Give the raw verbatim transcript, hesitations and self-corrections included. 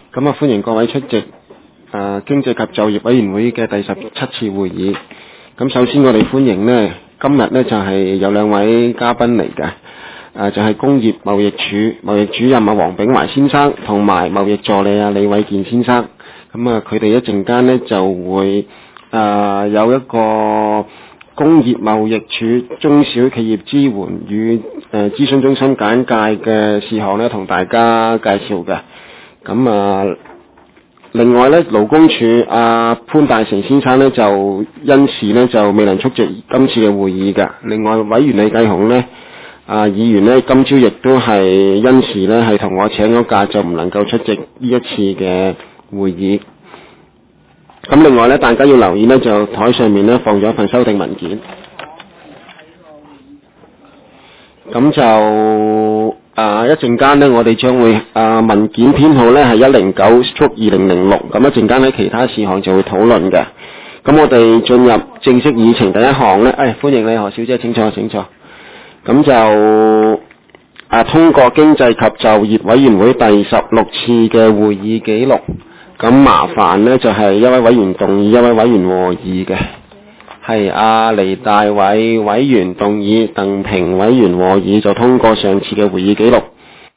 咁啊歡迎各位出席啊經濟及就業委員會嘅第十七次會議。咁首先我哋歡迎呢，今日呢就係有兩位嘉賓嚟嘅，啊就係工業貿易處貿易主任啊黃炳懷先生，同埋貿易助理啊李偉健先生。咁啊佢哋一陣間呢就會啊有一個工業貿易處中小企業支援與誒諮詢中心簡介嘅事項呢，同大家介紹嘅。咁啊，另外呢，勞工處阿潘大成先生呢，就因事呢就未能出席今次嘅會議嘅。另外委員李繼雄呢，啊議員呢，今朝亦都係因事呢係同我請咗假，就唔能夠出席呢一次嘅會議。咁另外呢，大家要留意呢，就台上面呢放咗一份修訂文件。咁就啊一陣間呢，我哋將會啊文件編號呢係一零九 stroke 二零零六。咁一陣間喺其他事項就會討論嘅。咁我哋進入正式議程第一項呢，誒、哎、歡迎你何小姐，請坐請坐。咁就啊通過經濟及就業委員會第十六次嘅會議記錄。咁麻煩呢，就係、是、一位委員動議，一位委員和議嘅，係阿黎大偉委員動議，鄧平委員和議，就通過上次嘅會議記錄。